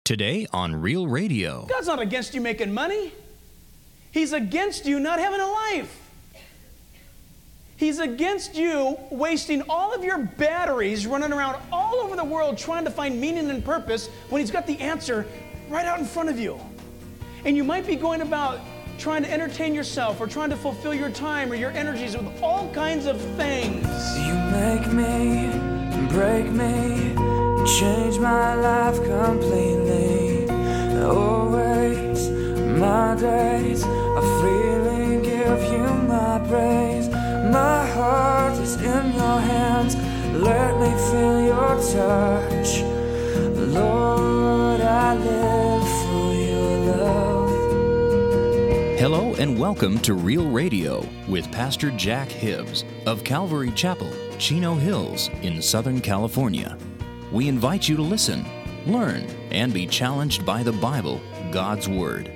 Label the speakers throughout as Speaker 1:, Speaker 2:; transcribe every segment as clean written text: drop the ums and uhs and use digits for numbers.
Speaker 1: Today on Real Radio.
Speaker 2: God's not against you making money. He's against you not having a life. He's against you wasting all of your batteries running around all over the world trying to find meaning and purpose when He's got the answer right out in front of you. And you might be going about trying to entertain yourself or trying to fulfill your time or your energies with all kinds of things.
Speaker 3: You make me, break me, change my life completely. Always my days, I freely give you my praise. My heart is in your hands, let me feel your touch. Lord, I live for your love.
Speaker 1: Hello and welcome to Real Radio with Pastor Jack Hibbs of Calvary Chapel, Chino Hills in Southern California. We invite you to listen, learn, and be challenged by the Bible, God's Word.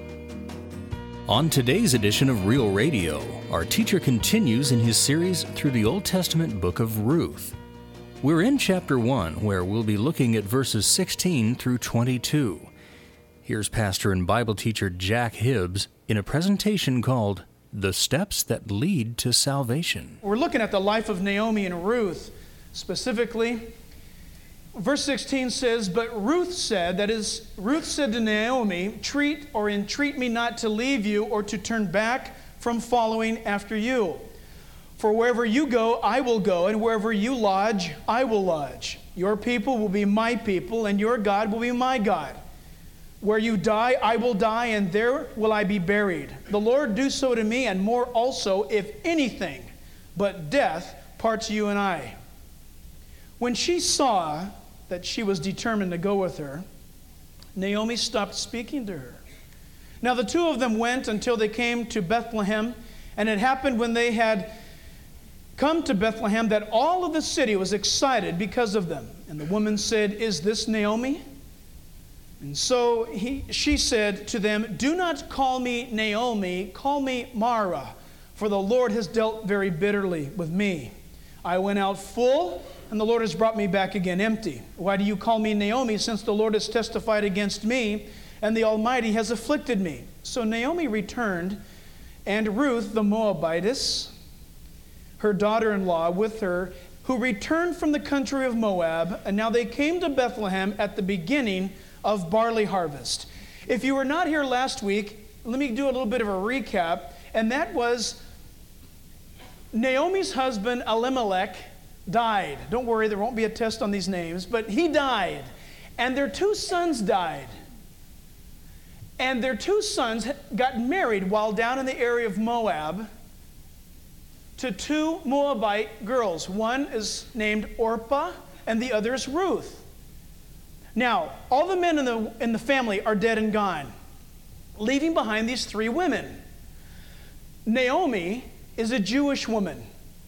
Speaker 1: On today's edition of Real Radio, our teacher continues in his series through the Old Testament book of Ruth. We're in chapter 1, where we'll be looking at verses 16 through 22. Here's pastor and Bible teacher Jack Hibbs in a presentation called The Steps That Lead to Salvation.
Speaker 2: We're looking at the life of Naomi and Ruth specifically. Verse 16 says, "But Ruth said," that is, Ruth said to Naomi, entreat me not to leave you or to turn back from following after you. For wherever you go, I will go, and wherever you lodge, I will lodge. Your people will be my people, and your God will be my God. Where you die, I will die, and there will I be buried. The Lord do so to me, and more also, if anything but death parts you and I." When she saw that she was determined to go with her, Naomi stopped speaking to her. Now the two of them went until they came to Bethlehem, and it happened when they had come to Bethlehem that all of the city was excited because of them. And the woman said, "Is this Naomi?" And so she said to them, "Do not call me Naomi, call me Mara, for the Lord has dealt very bitterly with me. I went out full, and the Lord has brought me back again empty. Why do you call me Naomi, since the Lord has testified against me, and the Almighty has afflicted me?" So Naomi returned, and Ruth the Moabitess, her daughter-in-law, with her, who returned from the country of Moab, and now they came to Bethlehem at the beginning of barley harvest. If you were not here last week, let me do a little bit of a recap, and that was Naomi's husband Elimelech died. Don't worry, there won't be a test on these names, but he died. And their two sons died. And their two sons got married while down in the area of Moab to two Moabite girls. One is named Orpah, and the other is Ruth. Now, all the men in the family are dead and gone, leaving behind these three women. Naomi is a Jewish woman.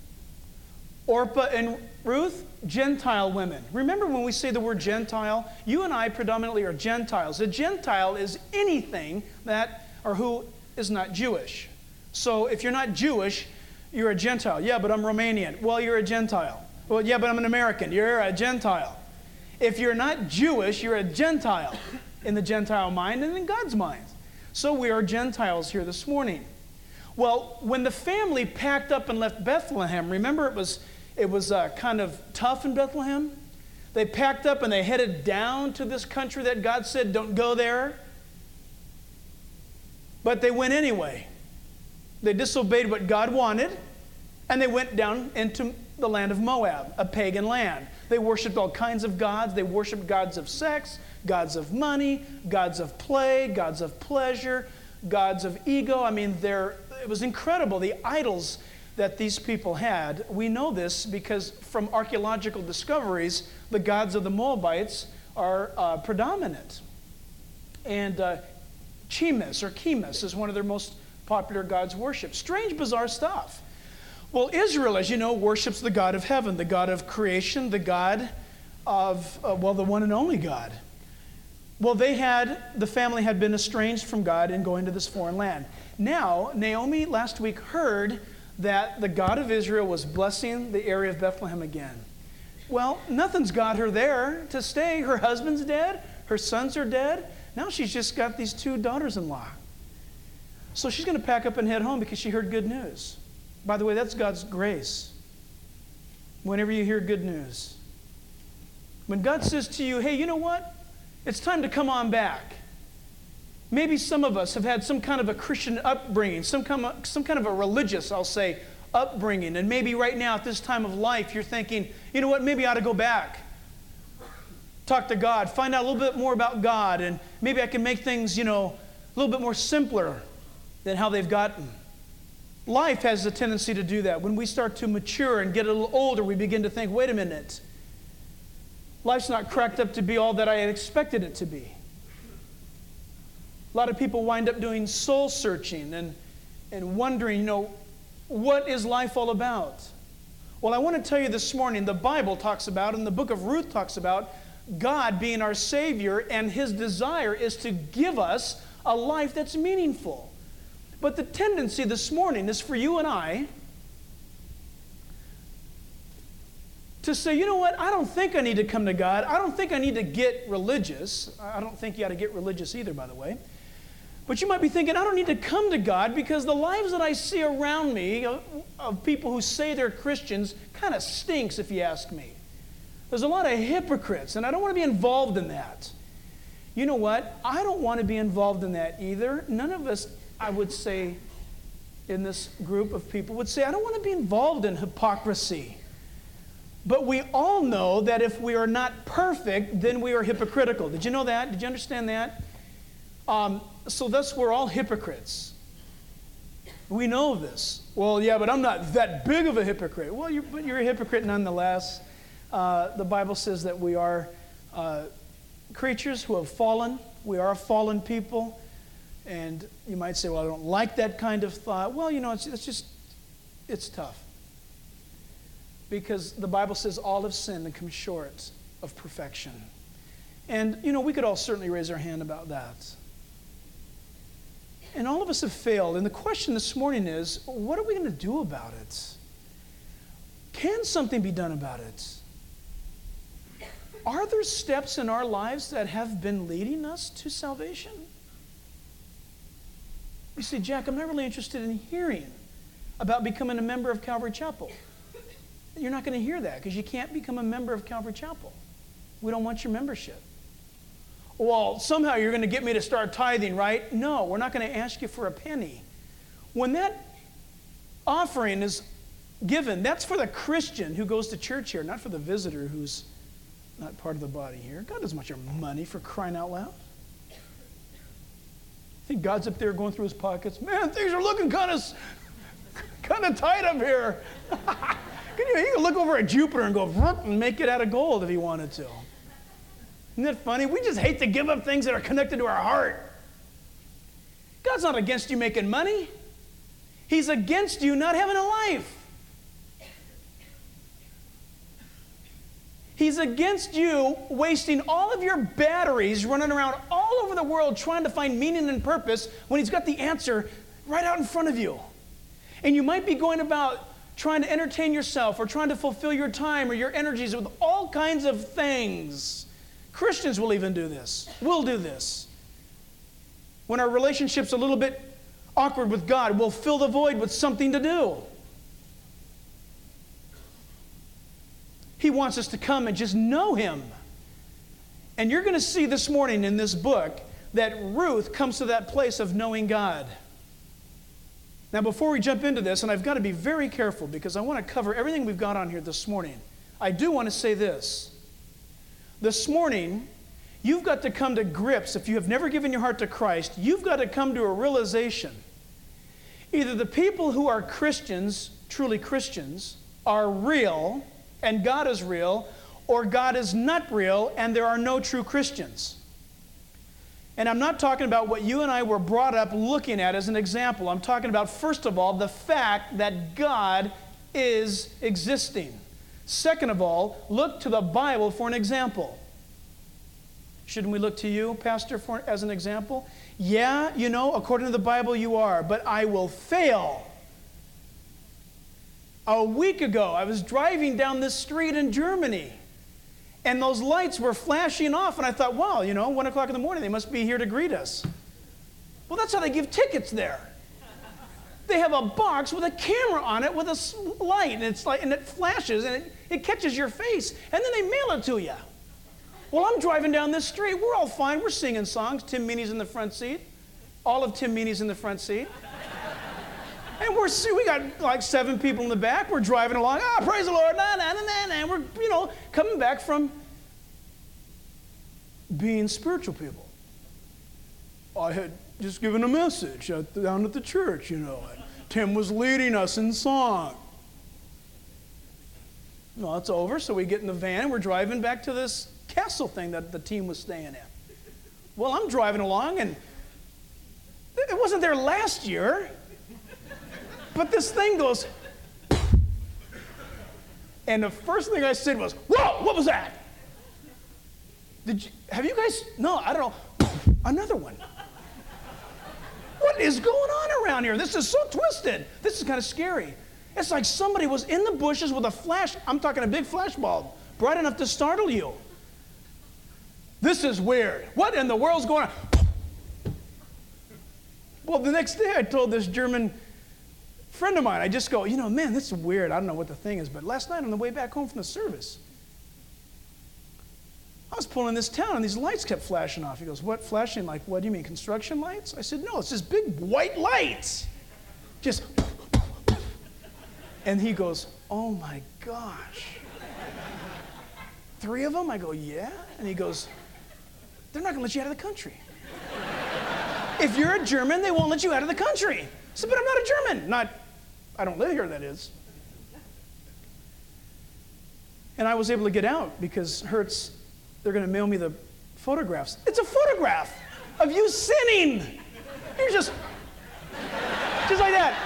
Speaker 2: Orpah and Ruth, Gentile women. Remember when we say the word Gentile? You and I predominantly are Gentiles. A Gentile is anything that or who is not Jewish. So if you're not Jewish, you're a Gentile. Yeah, but I'm Romanian. Well, you're a Gentile. Well, yeah, but I'm an American. You're a Gentile. If you're not Jewish, you're a Gentile in the Gentile mind and in God's mind. So we are Gentiles here this morning. Well, when the family packed up and left Bethlehem, remember it was kind of tough in Bethlehem? They packed up and they headed down to this country that God said, don't go there. But they went anyway. They disobeyed what God wanted, and they went down into the land of Moab, a pagan land. They worshiped all kinds of gods. They worshiped gods of sex, gods of money, gods of play, gods of pleasure, gods of ego. I mean, it was incredible, the idols that these people had. We know this because from archaeological discoveries, the gods of the Moabites are predominant. And Chemosh is one of their most popular gods worshipped. Strange, bizarre stuff. Well, Israel, as you know, worships the God of heaven, the God of creation, the God of, the one and only God. Well, the family had been estranged from God in going to this foreign land. Now, Naomi last week heard that the God of Israel was blessing the area of Bethlehem again. Well, nothing's got her there to stay. Her husband's dead. Her sons are dead. Now she's just got these 2 daughters-in-law. So she's going to pack up and head home because she heard good news. By the way, that's God's grace. Whenever you hear good news. When God says to you, hey, you know what? It's time to come on back. Maybe some of us have had some kind of a Christian upbringing, some kind of a religious, I'll say, upbringing. And maybe right now at this time of life, you're thinking, you know what, maybe I ought to go back. Talk to God, find out a little bit more about God, and maybe I can make things, a little bit more simpler than how they've gotten. Life has a tendency to do that. When we start to mature and get a little older, we begin to think, wait a minute, life's not cracked up to be all that I had expected it to be. A lot of people wind up doing soul searching and wondering, what is life all about? Well, I want to tell you this morning, the Bible talks about, and the book of Ruth talks about, God being our Savior, and His desire is to give us a life that's meaningful. But the tendency this morning is for you and I to say, you know what, I don't think I need to come to God. I don't think I need to get religious. I don't think you ought to get religious either, by the way. But you might be thinking, I don't need to come to God because the lives that I see around me of people who say they're Christians kind of stinks, if you ask me. There's a lot of hypocrites, and I don't want to be involved in that. You know what? I don't want to be involved in that either. None of us, I would say, in this group of people would say, I don't want to be involved in hypocrisy. But we all know that if we are not perfect, then we are hypocritical. Did you know that? Did you understand that? So thus we're all hypocrites. We know this. Well, yeah, but I'm not that big of a hypocrite. Well, you're a hypocrite nonetheless. The Bible says that we are creatures who have fallen. We are a fallen people. And you might say, well, I don't like that kind of thought. Well, it's tough. Because the Bible says all have sinned and come short of perfection. And, we could all certainly raise our hand about that. And all of us have failed. And the question this morning is, what are we going to do about it? Can something be done about it? Are there steps in our lives that have been leading us to salvation? You see, Jack, I'm not really interested in hearing about becoming a member of Calvary Chapel. You're not going to hear that because you can't become a member of Calvary Chapel. We don't want your membership. Well, somehow you're going to get me to start tithing, right? No, we're not going to ask you for a penny. When that offering is given, that's for the Christian who goes to church here, not for the visitor who's not part of the body here. God doesn't want your money, for crying out loud. I think God's up there going through his pockets. Man, things are looking kind of tight up here. He could look over at Jupiter and go and make it out of gold if he wanted to. Isn't that funny? We just hate to give up things that are connected to our heart. God's not against you making money. He's against you not having a life. He's against you wasting all of your batteries running around all over the world trying to find meaning and purpose when he's got the answer right out in front of you. And you might be going about trying to entertain yourself or trying to fulfill your time or your energies with all kinds of things. Christians will even do this. We'll do this. When our relationship's a little bit awkward with God, we'll fill the void with something to do. He wants us to come and just know him. And you're going to see this morning in this book that Ruth comes to that place of knowing God. Now, before we jump into this, and I've got to be very careful because I want to cover everything we've got on here this morning, I do want to say this. This morning, you've got to come to grips, if you have never given your heart to Christ, you've got to come to a realization. Either the people who are Christians, truly Christians, are real, and God is real, or God is not real, and there are no true Christians. And I'm not talking about what you and I were brought up looking at as an example. I'm talking about, first of all, the fact that God is existing. Second of all, look to the Bible for an example. Shouldn't we look to you, Pastor, as an example? Yeah, according to the Bible you are, but I will fail. A week ago, I was driving down this street in Germany, And those lights were flashing off, and I thought, wow, 1 o'clock in the morning, they must be here to greet us. Well, that's how they give tickets there. They have a box with a camera on it with a light, and it flashes, and it catches your face, and then they mail it to you. Well, I'm driving down this street. We're all fine. We're singing songs. Tim Meany's in the front seat. All of Tim Meany's in the front seat. And we got like 7 people in the back. We're driving along. Praise the Lord. And we're, coming back from being spiritual people. I had just given a message down at the church, and Tim was leading us in song. Well, it's over, so we get in the van, and we're driving back to this castle thing that the team was staying in. Well, I'm driving along, and it wasn't there last year. But this thing goes, and the first thing I said was, whoa, what was that? Have you guys, no, I don't know, another one. What is going on around here? This is so twisted. This is kind of scary. It's like somebody was in the bushes with a flash, I'm talking a big flash bulb, bright enough to startle you. This is weird. What in the world's going on? Well, the next day I told this German friend of mine, I just go, man, this is weird. I don't know what the thing is, but last night on the way back home from the service, I was pulling this town, and these lights kept flashing off. He goes, what flashing? Like, what do you mean, construction lights? I said, no, it's just big white lights. Just, and he goes, oh my gosh. 3 of them? I go, yeah. And he goes, they're not going to let you out of the country. If you're a German, they won't let you out of the country. I said, but I'm not a German. I don't live here, that is. And I was able to get out because Hertz, they're going to mail me the photographs. It's a photograph of you sinning. You're just like that.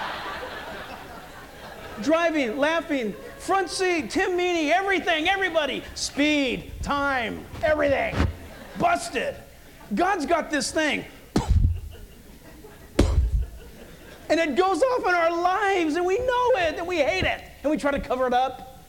Speaker 2: Driving, laughing, front seat, Tim Meany, everything, everybody. Speed, time, everything. Busted. God's got this thing. And it goes off in our lives, and we know it, and we hate it, and we try to cover it up.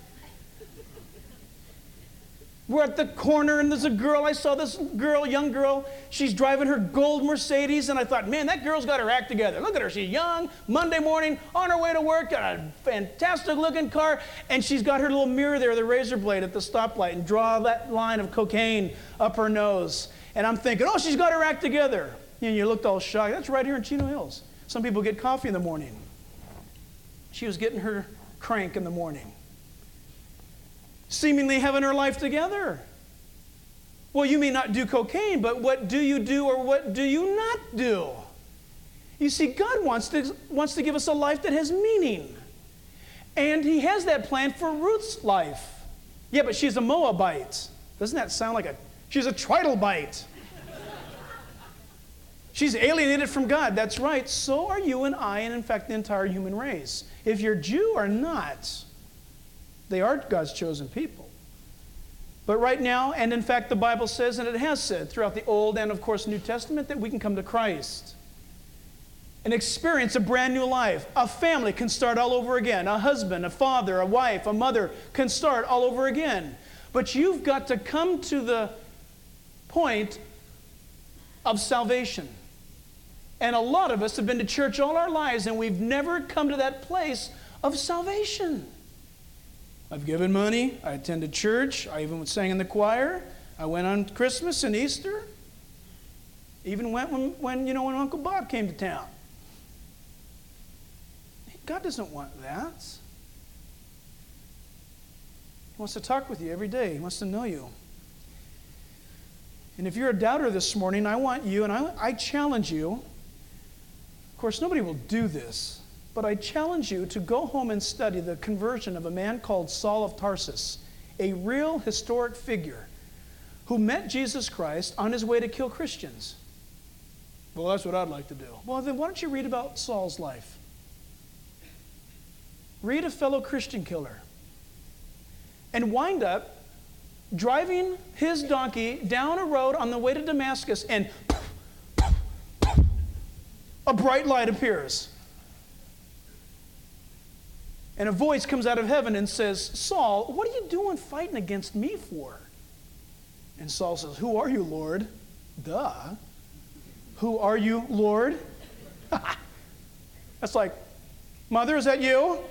Speaker 2: We're at the corner, and there's a girl. I saw this girl, young girl. She's driving her gold Mercedes, and I thought, man, that girl's got her act together. Look at her. She's young, Monday morning, on her way to work, got a fantastic-looking car, and she's got her little mirror there, the razor blade at the stoplight, and draw that line of cocaine up her nose. And I'm thinking, oh, she's got her act together. And you looked all shocked. That's right here in Chino Hills. Some people get coffee in the morning. She was getting her crank in the morning, seemingly having her life together. Well, you may not do cocaine, but what do you do or what do you not do? You see, God wants to give us a life that has meaning. And He has that plan for Ruth's life. Yeah, but she's a Moabite. Doesn't that sound like she's a Tritylbite. She's alienated from God. That's right. So are you and I, and in fact, the entire human race. If you're Jew or not, they are God's chosen people. But right now, and in fact, the Bible says, and it has said throughout the Old and, of course, New Testament, that we can come to Christ and experience a brand new life. A family can start all over again. A husband, a father, a wife, a mother can start all over again. But you've got to come to the point of salvation. And a lot of us have been to church all our lives, and we've never come to that place of salvation. I've given money. I attended church. I even sang in the choir. I went on Christmas and Easter. Even went when Uncle Bob came to town. God doesn't want that. He wants to talk with you every day. He wants to know you. And if you're a doubter this morning, I want you, and I challenge you. Of course, nobody will do this, but I challenge you to go home and study the conversion of a man called Saul of Tarsus, a real historic figure who met Jesus Christ on his way to kill Christians. Well, that's what I'd like to do. Well, then why don't you read about Saul's life? Read a fellow Christian killer and wind up driving his donkey down a road on the way to Damascus, and a bright light appears. And a voice comes out of heaven and says, Saul, what are you doing fighting against me for? And Saul says, "Who are you, Lord?" Duh. "Who are you, Lord?" That's like, "Mother, is that you?"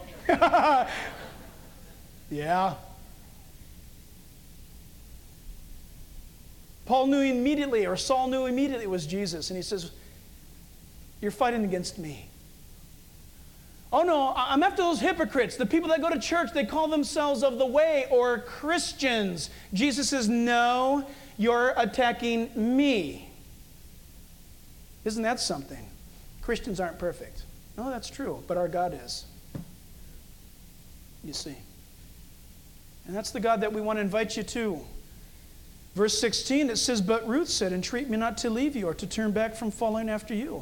Speaker 2: Yeah. Saul knew immediately it was Jesus. And he says, "You're fighting against me." "Oh no, I'm after those hypocrites, the people that go to church, they call themselves of the way or Christians." Jesus says, "No, you're attacking me." Isn't that something? Christians aren't perfect. No, that's true, but our God is. You see. And that's the God that we want to invite you to. Verse 16, it says, "But Ruth said, entreat me not to leave you or to turn back from following after you."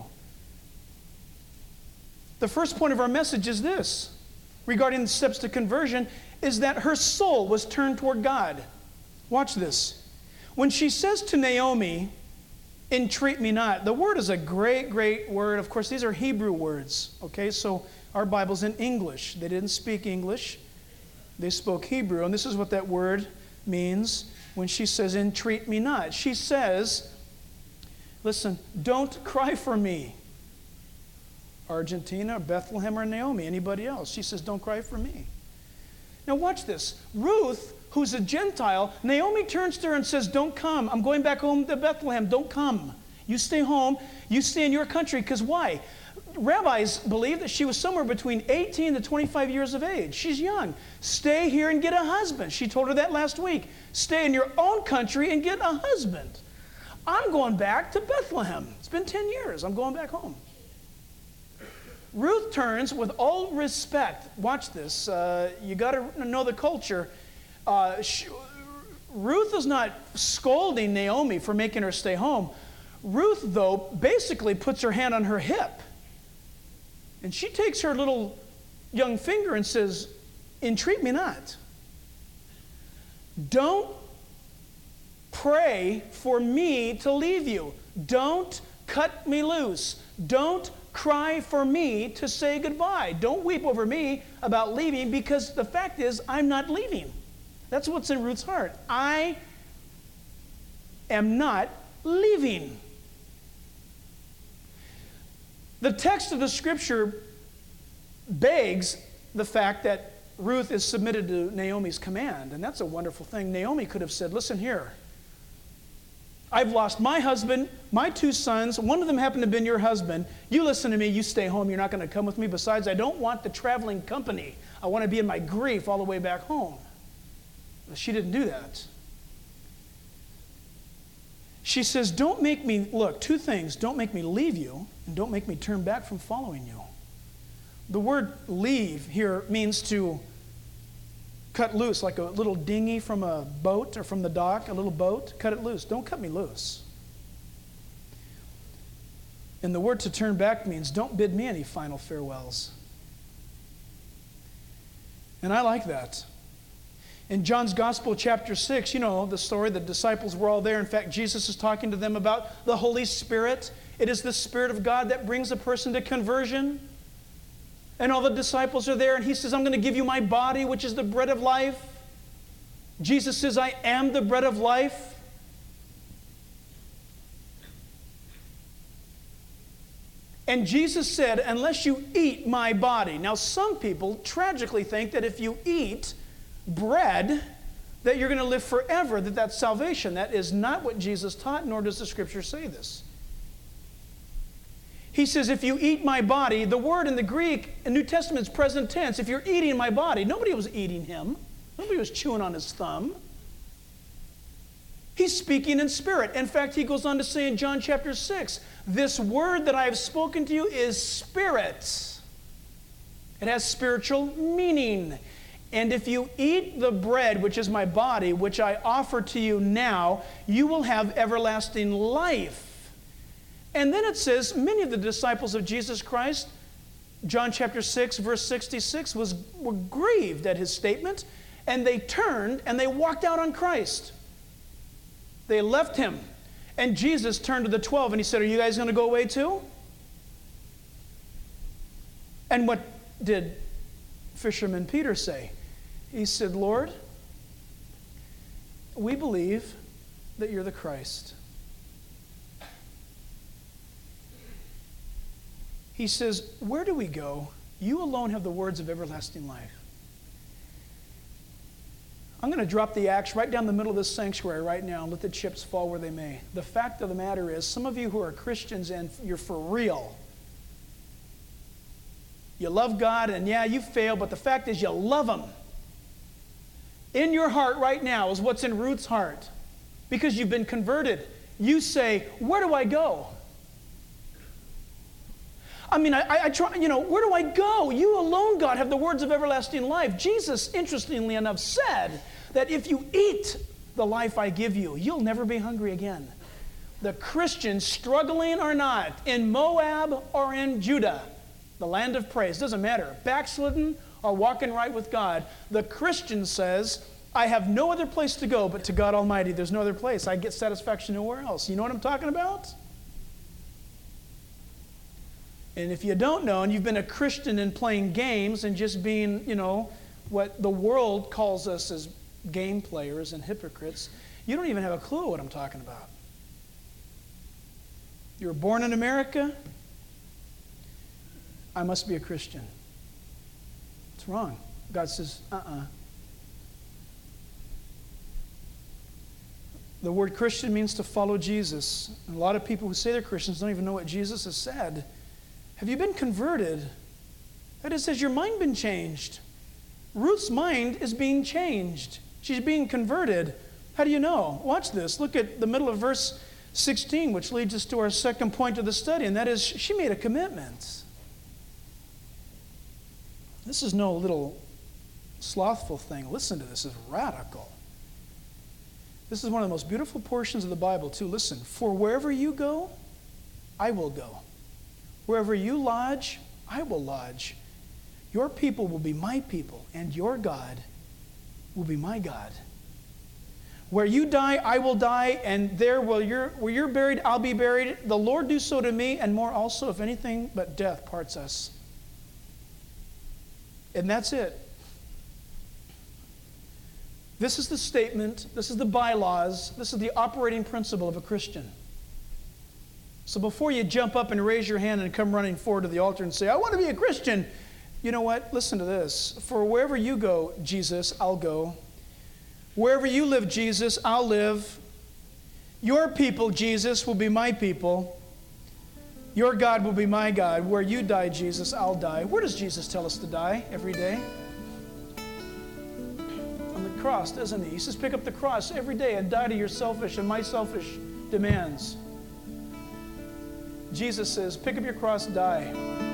Speaker 2: The first point of our message is this, regarding the steps to conversion, is that her soul was turned toward God. Watch this. When she says to Naomi, "Entreat me not," the word is a great, great word. Of course, these are Hebrew words. Okay, so our Bible's in English. They didn't speak English. They spoke Hebrew. And this is what that word means when she says, "Entreat me not." She says, listen, "Don't cry for me." Argentina, Bethlehem, or Naomi, anybody else. She says, "Don't cry for me." Now watch this. Ruth, who's a Gentile, Naomi turns to her and says, "Don't come. I'm going back home to Bethlehem. Don't come. You stay home. You stay in your country." Because why? Rabbis believe that she was somewhere between 18 to 25 years of age. She's young. Stay here and get a husband. She told her that last week. Stay in your own country and get a husband. I'm going back to Bethlehem. It's been 10 years. I'm going back home. Ruth turns with all respect. Watch this. You got to know the culture. Ruth is not scolding Naomi for making her stay home. Ruth, though, basically puts her hand on her hip. And she takes her little young finger and says, "Entreat me not. Don't pray for me to leave you. Don't cut me loose. Don't cry for me to say goodbye. Don't weep over me about leaving, because the fact is, I'm not leaving." That's what's in Ruth's heart. I am not leaving. The text of the scripture begs the fact that Ruth is submitted to Naomi's command, and that's a wonderful thing. Naomi could have said, "Listen here, I've lost my husband, my 2 sons. One of them happened to have been your husband. You listen to me. You stay home. You're not going to come with me. Besides, I don't want the traveling company. I want to be in my grief all the way back home." But she didn't do that. She says, "Don't make me," look, 2 things. "Don't make me leave you, and don't make me turn back from following you." The word leave here means to cut loose, like a little dinghy from a boat or from the dock, a little boat. Cut it loose. Don't cut me loose. And the word to turn back means don't bid me any final farewells. And I like that. In John's Gospel, chapter 6, you know the story. The disciples were all there. In fact, Jesus is talking to them about the Holy Spirit. It is the Spirit of God that brings a person to conversion. And all the disciples are there, and he says, "I'm going to give you my body, which is the bread of life." Jesus says, "I am the bread of life." And Jesus said, "Unless you eat my body." Now, some people tragically think that if you eat bread, that you're going to live forever, that's salvation. That is not what Jesus taught, nor does the Scripture say this. He says, if you eat my body, the word in the Greek, in New Testament, is present tense. If you're eating my body, nobody was eating him. Nobody was chewing on his thumb. He's speaking in spirit. In fact, he goes on to say in John chapter 6, "This word that I have spoken to you is spirit." It has spiritual meaning. "And if you eat the bread, which is my body, which I offer to you now, you will have everlasting life." And then it says, many of the disciples of Jesus Christ, John chapter 6, verse 66, were grieved at his statement, and they turned and they walked out on Christ. They left him. And Jesus turned to the 12 and he said, "Are you guys going to go away too?" And what did fisherman Peter say? He said, "Lord, we believe, that you're the Christ. He says, where do we go? You alone have the words of everlasting life. I'm going to drop the axe right down the middle of this sanctuary right now and let the chips fall where they may. The fact of the matter is, some of you who are Christians and you're for real, you love God and yeah, you fail, but the fact is you love Him. In your heart right now is what's in Ruth's heart. Because you've been converted. You say, where do I go? I mean, I try, where do I go? You alone, God, have the words of everlasting life. Jesus, interestingly enough, said that if you eat the life I give you, you'll never be hungry again. The Christian, struggling or not, in Moab or in Judah, the land of praise, doesn't matter, backslidden or walking right with God, the Christian says, I have no other place to go but to God Almighty. There's no other place. I get satisfaction nowhere else. You know what I'm talking about? And if you don't know, and you've been a Christian in playing games and just being, what the world calls us as game players and hypocrites, you don't even have a clue what I'm talking about. You were born in America, I must be a Christian. It's wrong. God says, The word Christian means to follow Jesus. And a lot of people who say they're Christians don't even know what Jesus has said. Have you been converted? That is, has your mind been changed? Ruth's mind is being changed. She's being converted. How do you know? Watch this. Look at the middle of verse 16, which leads us to our second point of the study, and that is she made a commitment. This is no little slothful thing. Listen to this. This is radical. This is one of the most beautiful portions of the Bible, too. Listen, for wherever you go, I will go. Wherever you lodge, I will lodge. Your people will be my people, and your God will be my God. Where you die, I will die, and there where you're buried, I'll be buried. The Lord do so to me, and more also, if anything but death parts us. And that's it. This is the statement, this is the bylaws, this is the operating principle of a Christian. So before you jump up and raise your hand and come running forward to the altar and say, I want to be a Christian, you know what? Listen to this. For wherever you go, Jesus, I'll go. Wherever you live, Jesus, I'll live. Your people, Jesus, will be my people. Your God will be my God. Where you die, Jesus, I'll die. Where does Jesus tell us to die every day? On the cross, doesn't he? He says, pick up the cross every day and die to your selfish and my selfish demands. Jesus says, pick up your cross, die.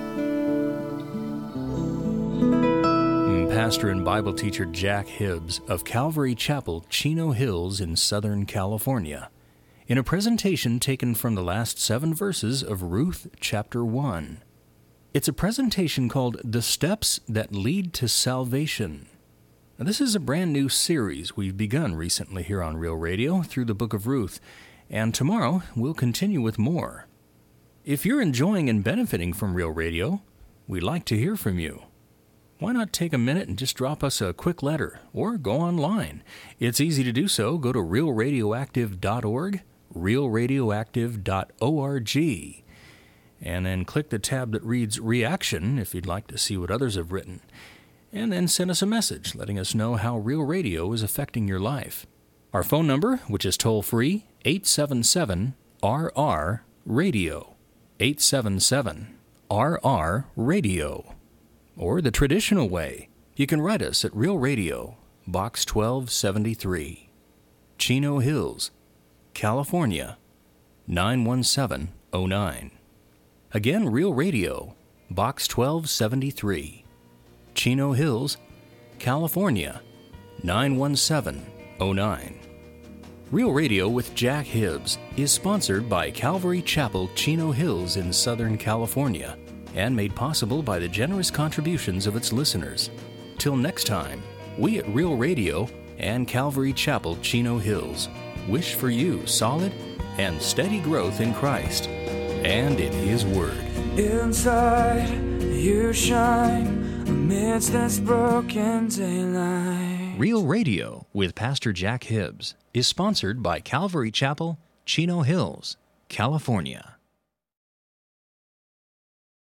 Speaker 1: Pastor and Bible teacher Jack Hibbs of Calvary Chapel, Chino Hills in Southern California, in a presentation taken from the last 7 verses of Ruth chapter 1. It's a presentation called The Steps That Lead to Salvation. Now, this is a brand new series we've begun recently here on Real Radio through the book of Ruth, and tomorrow we'll continue with more. If you're enjoying and benefiting from Real Radio, we'd like to hear from you. Why not take a minute and just drop us a quick letter or go online? It's easy to do so. Go to realradioactive.org, realradioactive.org, and then click the tab that reads Reaction if you'd like to see what others have written. And then send us a message letting us know how Real Radio is affecting your life. Our phone number, which is toll-free, 877-RR-RADIO. 877-RR-RADIO. Or the traditional way, you can write us at Real Radio, Box 1273, Chino Hills, California, 91709. Again, Real Radio, Box 1273, Chino Hills, California, 91709. Real Radio with Jack Hibbs is sponsored by Calvary Chapel, Chino Hills in Southern California, and made possible by the generous contributions of its listeners. Till next time, we at Real Radio and Calvary Chapel, Chino Hills wish for you solid and steady growth in Christ and in His Word.
Speaker 3: Inside, you shine amidst this broken daylight.
Speaker 1: Real Radio with Pastor Jack Hibbs is sponsored by Calvary Chapel, Chino Hills, California.